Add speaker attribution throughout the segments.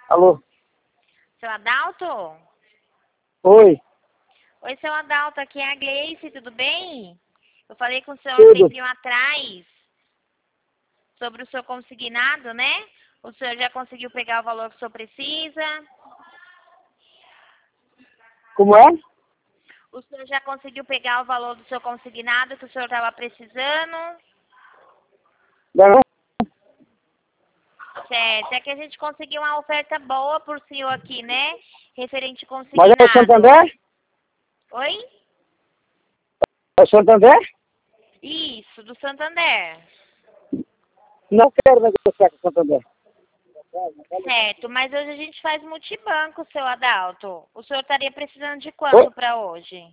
Speaker 1: Alô?
Speaker 2: Seu Adalto?
Speaker 1: Oi,
Speaker 2: Oi, seu Adalto, aqui é a Gleice, tudo bem? Eu falei com o senhor um
Speaker 1: tudo.
Speaker 2: tempinho atrás sobre o seu consignado, né? O senhor já conseguiu pegar o valor que o senhor precisa?
Speaker 1: Como é?
Speaker 2: O senhor já conseguiu pegar o valor do seu consignado que o senhor estava precisando?
Speaker 1: Não,
Speaker 2: Certo, é que a gente conseguiu uma oferta boa por senhor aqui, né? Referente
Speaker 1: mas é o
Speaker 2: consignado.
Speaker 1: Santander?
Speaker 2: Oi?
Speaker 1: É o Santander?
Speaker 2: Isso, do Santander.
Speaker 1: Não quero negociar com o Santander.
Speaker 2: Certo, mas hoje a gente faz multibanco, seu Adalto. O senhor estaria precisando de
Speaker 1: Oi?
Speaker 2: quanto para hoje?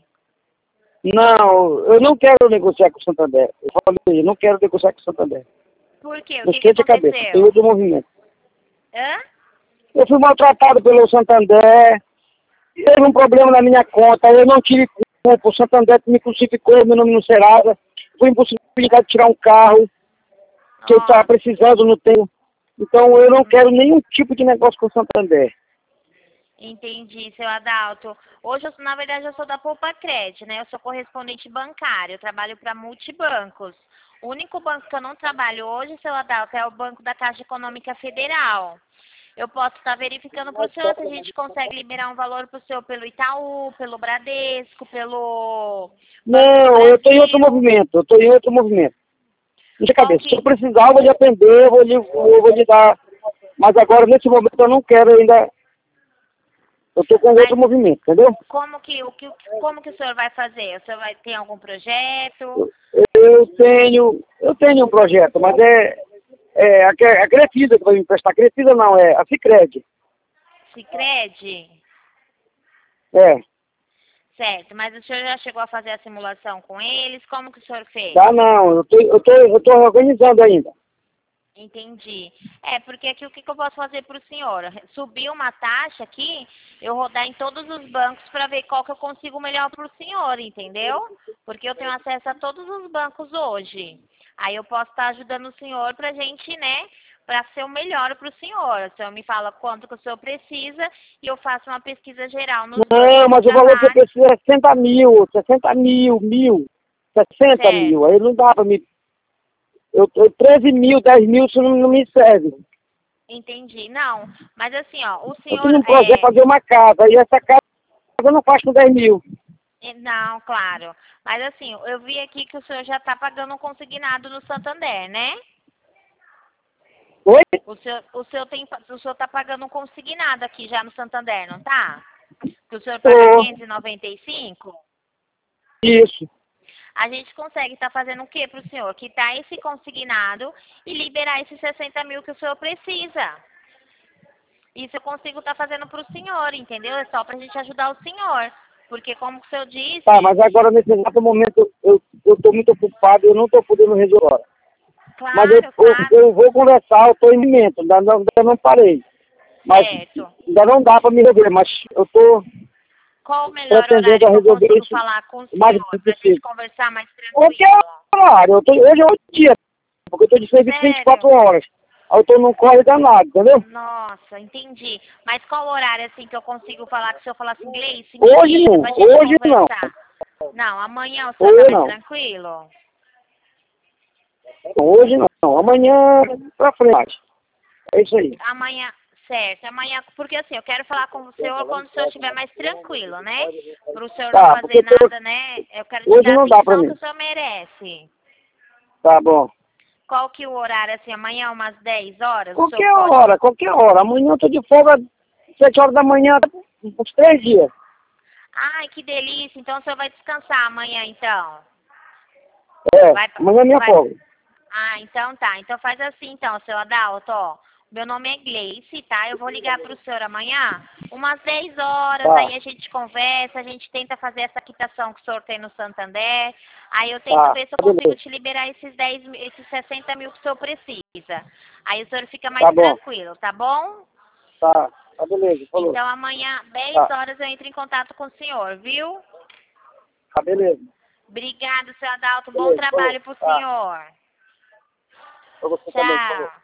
Speaker 1: Não, eu não quero negociar com o Santander. Eu falei, eu não quero negociar com o Santander.
Speaker 2: Por quê? O
Speaker 1: Não
Speaker 2: que
Speaker 1: esquente a cabeça, tem
Speaker 2: aconteceu?
Speaker 1: outro movimento.
Speaker 2: Hã?
Speaker 1: Eu fui maltratado pelo Santander, teve um problema na minha conta, eu não tive culpa, o Santander me crucificou, meu nome no Serasa, fui impossibilitado de tirar um carro, que eu estava
Speaker 2: Nossa,
Speaker 1: precisando no tempo. Então eu não quero nenhum tipo de negócio com o Santander.
Speaker 2: entendi, seu Adalto. Hoje, na verdade, eu sou da Poupa Cred, né? Eu sou correspondente bancário, eu trabalho para multibancos. O único banco que eu não trabalho hoje, seu Adalto, é o Banco da Caixa Econômica Federal. Eu posso estar verificando para o senhor se a gente consegue liberar um valor para o senhor pelo Itaú, pelo Bradesco, pelo Banco do
Speaker 1: Não, eu estou em outro
Speaker 2: Brasil.
Speaker 1: movimento, eu estou em outro movimento. De
Speaker 2: Qual
Speaker 1: cabeça, se eu
Speaker 2: que...
Speaker 1: precisar, eu vou lhe atender, eu vou lhe dar. Mas agora, nesse momento, eu não quero ainda. Eu estou com outro
Speaker 2: Mas
Speaker 1: movimento, entendeu?
Speaker 2: como que o senhor vai fazer? O senhor vai ter algum projeto?
Speaker 1: Eu tenho um projeto, mas a Crefisa que vai me emprestar. A Crefisa não, é a Sicredi.
Speaker 2: Sicredi?
Speaker 1: É,
Speaker 2: Certo, mas o senhor já chegou a fazer a simulação com eles? Como que o senhor fez?
Speaker 1: tá não, eu tô organizando ainda.
Speaker 2: Entendi. É, porque aqui o que eu posso fazer para o senhor? Subir uma taxa aqui, eu rodar em todos os bancos para ver qual que eu consigo melhor para o senhor, entendeu? Porque eu tenho acesso a todos os bancos hoje. Aí eu posso estar ajudando o senhor para a gente, né, para ser o melhor para o senhor. O senhor me fala quanto que o senhor precisa e eu faço uma pesquisa geral nos
Speaker 1: Não,
Speaker 2: bancos
Speaker 1: mas o
Speaker 2: da
Speaker 1: valor que eu
Speaker 2: rádio.
Speaker 1: preciso é 60 mil, 60 mil.
Speaker 2: Certo.
Speaker 1: Aí não dá para me. 13 mil, 10 mil, isso não me serve.
Speaker 2: Entendi. Não, mas assim, ó, o
Speaker 1: Eu
Speaker 2: senhor
Speaker 1: tenho um projeto de fazer uma casa, e essa casa eu não faço com 10 mil.
Speaker 2: Não, claro. Mas assim, eu vi aqui que o senhor já está pagando um consignado no Santander, né?
Speaker 1: Oi?
Speaker 2: O senhor está pagando um consignado aqui já no Santander, não tá? Que o senhor paga
Speaker 1: Tô.
Speaker 2: 595.
Speaker 1: Isso.
Speaker 2: A gente consegue estar fazendo o quê para o senhor? Quitar esse consignado e liberar esses 60 mil que o senhor precisa. Isso eu consigo estar fazendo para o senhor, entendeu? É só para a gente ajudar o senhor. Porque como o senhor
Speaker 1: Tá,
Speaker 2: disse,
Speaker 1: mas agora nesse exato momento eu tô muito ocupado, eu não tô podendo resolver agora. Mas eu,
Speaker 2: claro,
Speaker 1: eu,
Speaker 2: claro,
Speaker 1: eu vou conversar, eu tô em movimento, ainda não parei. Mas
Speaker 2: certo.
Speaker 1: ainda não dá para me resolver, mas eu tô
Speaker 2: Qual o melhor
Speaker 1: pretendendo
Speaker 2: horário
Speaker 1: a
Speaker 2: que eu
Speaker 1: resolver
Speaker 2: consigo
Speaker 1: isso
Speaker 2: falar com o
Speaker 1: o mais
Speaker 2: senhor
Speaker 1: rápido
Speaker 2: para a gente
Speaker 1: possível.
Speaker 2: conversar mais
Speaker 1: Qualquer
Speaker 2: tranquilo?
Speaker 1: horário, hoje é outro dia, porque eu tô de serviço
Speaker 2: Sério?
Speaker 1: 24 horas. Aí eu tô num corre danado, entendeu?
Speaker 2: Nossa, entendi. Mas qual horário assim que eu consigo falar que o senhor falar assim, Gleice, me
Speaker 1: Hoje
Speaker 2: liga
Speaker 1: não,
Speaker 2: pra gente
Speaker 1: hoje não,
Speaker 2: conversar? Não, amanhã o senhor tá
Speaker 1: hoje
Speaker 2: mais
Speaker 1: não,
Speaker 2: tranquilo?
Speaker 1: hoje não. Amanhã pra frente. É isso aí.
Speaker 2: Amanhã, certo, amanhã, porque assim, eu quero falar com o senhor quando o senhor estiver mais tranquilo, né? Para o senhor não
Speaker 1: Tá, porque
Speaker 2: fazer nada, né? Eu quero te
Speaker 1: hoje
Speaker 2: dar a
Speaker 1: não dá pra
Speaker 2: atenção que
Speaker 1: mim.
Speaker 2: o senhor merece.
Speaker 1: Tá bom.
Speaker 2: Qual que é o horário, assim, amanhã umas 10 horas, o senhor
Speaker 1: Qualquer
Speaker 2: pode...
Speaker 1: hora, qualquer hora. Amanhã eu tô de folga 7 horas da manhã, uns 3 dias.
Speaker 2: Ai, que delícia, então o senhor vai descansar amanhã, então?
Speaker 1: É,
Speaker 2: Vai,
Speaker 1: amanhã é minha
Speaker 2: vai...
Speaker 1: folga.
Speaker 2: Ah, então tá, então faz assim, então, seu Adalto, ó. Meu nome é Gleice, tá? Eu vou ligar pro senhor amanhã, umas 10 horas,
Speaker 1: Tá,
Speaker 2: aí a gente conversa, a gente tenta fazer essa quitação que o senhor tem no Santander, aí eu tento
Speaker 1: tá,
Speaker 2: ver se eu
Speaker 1: tá
Speaker 2: consigo
Speaker 1: beleza.
Speaker 2: te liberar esses 60 mil que o senhor precisa. Aí o senhor fica mais
Speaker 1: Tá bom,
Speaker 2: tranquilo, tá bom?
Speaker 1: tá beleza, falou.
Speaker 2: Então amanhã, 10
Speaker 1: Tá,
Speaker 2: horas, eu entro em contato com o senhor, viu?
Speaker 1: tá beleza.
Speaker 2: Obrigado, seu Adalto. Bom
Speaker 1: Beleza, falou.
Speaker 2: trabalho pro
Speaker 1: Tá,
Speaker 2: senhor.
Speaker 1: pra você também, falou.
Speaker 2: Tchau.